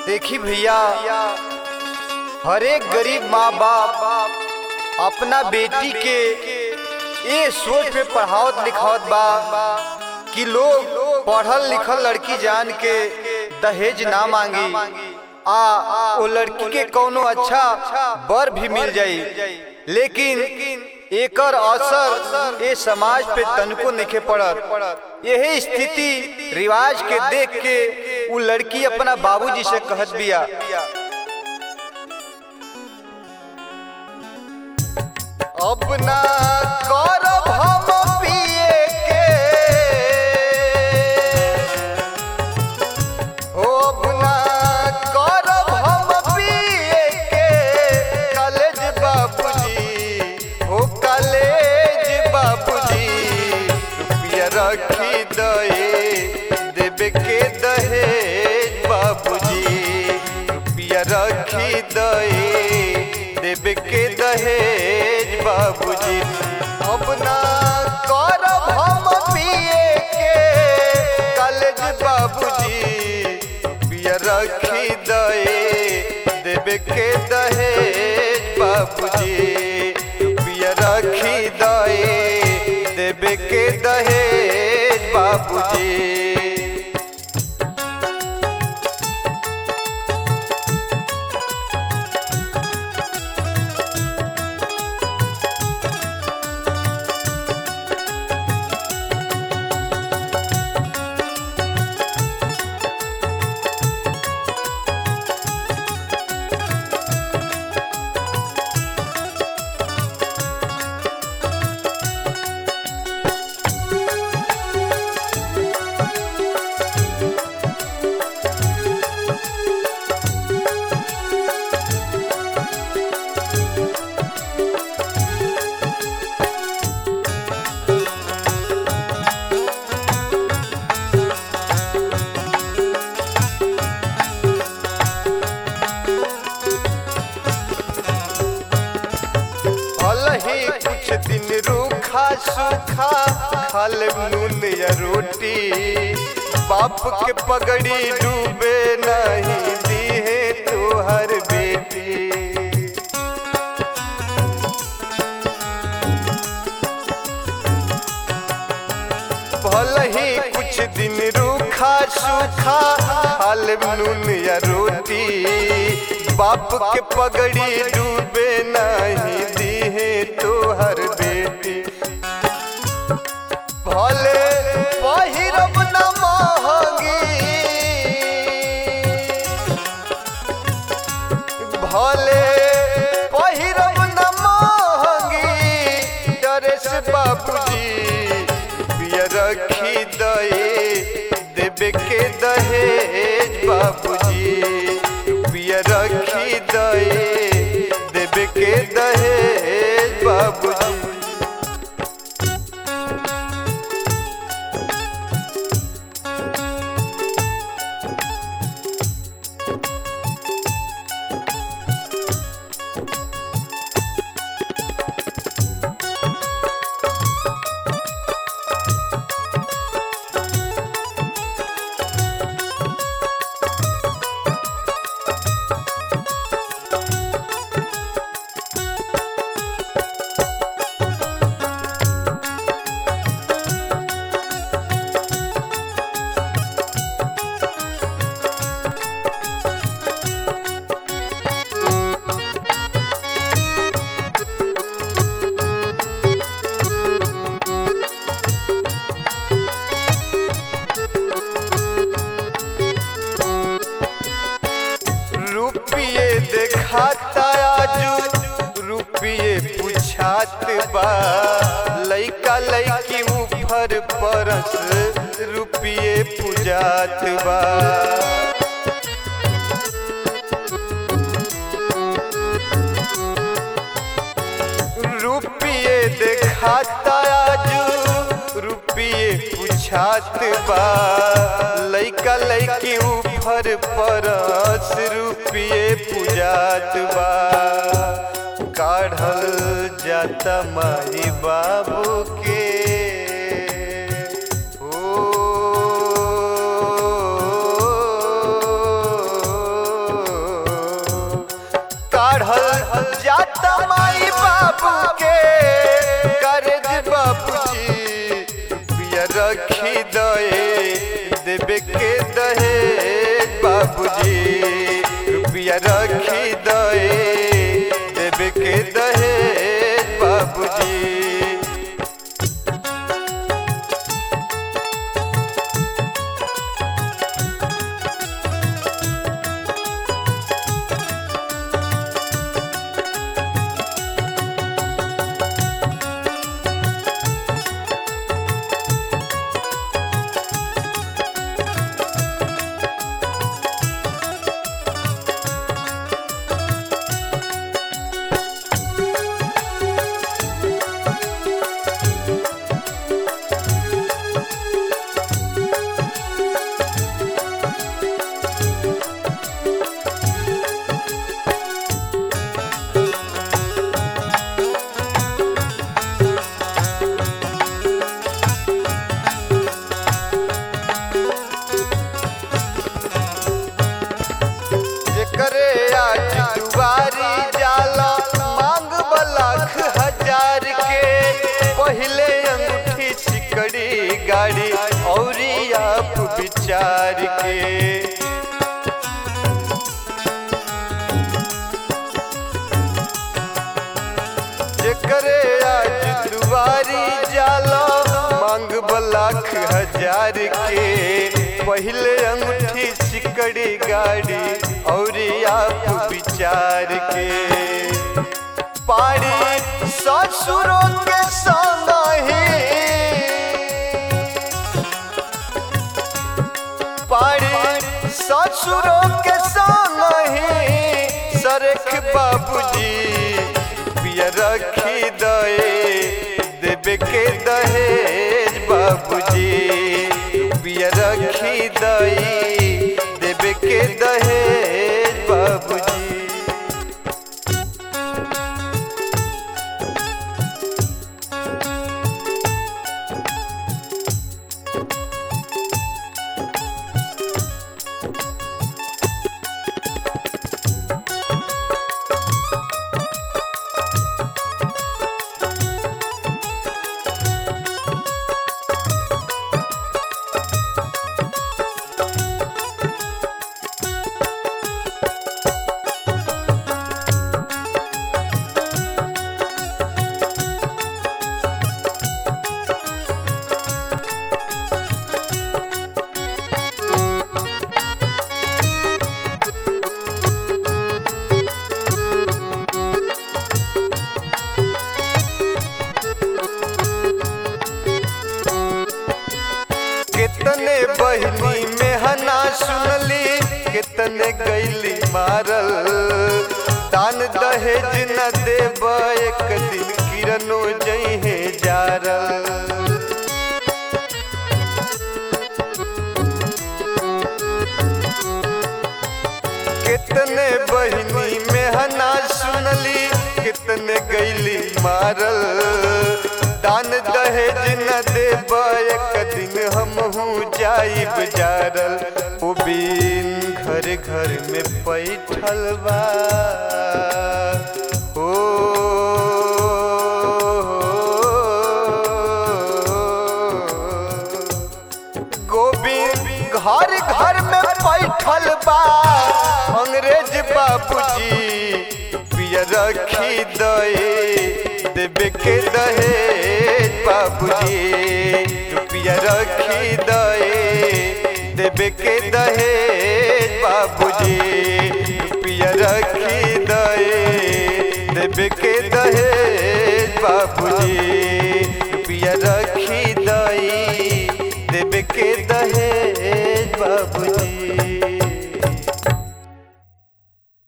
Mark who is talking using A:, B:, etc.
A: देखी भैया, हर एक गरीब माँ बाप अपना बेटी के ये सोच पे पढ़ावत लिखावत बा कि लोग पढ़ल लिखल लड़की जान के दहेज ना मांगी, वो लड़की के कोनो अच्छा बर भी मिल जाई। लेकिन एकर असर ये समाज पे तनको नहीं पड़त। यही स्थिति रिवाज के देख के वो लड़की अपना बाबूजी से कहत बिया, अब ना करब हम पिए के, अब ना करब हम पिए के, कॉलेज बाबूजी हो कॉलेज बाबूजी, रुपया रखी देवे के दहेज बाबूजी, रुपया रखी देवे के दहेज बाबूजी, अब ना करब हम पिए के, कॉलेज बाबूजी, रुपया रखी देवे के दहेज बाबूजी, रुपया रखी देवे के दहेज बाबूजी। कुछ दिन रूखा सूखा खा लेब नून या रोटी, बाप के पगड़ी डूबे नहीं दीहे तोहर बेटी। भले ही कुछ दिन रूखा सूखा खा लेब नून या रोटी, बाप के पगड़ी डूबे नहीं दीहे तोहर बेटी। भले पहिरब न महंगी, भले पहिरब न महंगी ड्रेस बाबूजी, रुपया रखी देवे के दहेज बाबूजी, रुपया रखी देवे के दहेज बाबूजी। रुपये देखाता आजू रुपये पूछात बा, लइका लइकी ऊपर परस रुपये पूजात बा। रुपये देखाता आजू रुपये पूछात बा, लइका लइकी ऊपर परस रुपये पूजात बा। काढ़ल जाता माई बाबू के, ओ दए देवे के दहेज बाबूजी, रुपया रखी दए देवे के दहेज बाबूजी। करे आज दुआरी जाला मांग लाख हजार के, पहले अंगूठी सिकड़ी गाड़ी और आप विचार के। करे आज दुआरी जाला मांग लाख हजार के, पहले अंगूठी सिकड़ी गाड़ी और आप विचार के। पारी ससुरों के संग ही, पारी ससुरों के संग ही सरख बाबूजी, रुपया रखी दए देवे के दहेज बाबूजी, रुपया रखी दई देवे के दहेज बाबूजी। कितने बहनी में हना सुनली, कितने गैली मारल, दान दहेज न देब एक दिन किरणो जइहे जारल। कितने बहनी में हना सुनली, कितने गैली मारल, दान दहेज न देब एक दिन हमहू जाइब जारल। ओ बिन घर घर में बैठल बा ओ गोविंद घर घर में बैठल बा अंग्रेज बाबूजी, रुपया रखी दए देवे के दहेज बाबूजी, रुपया रखी दए देवे के दहेज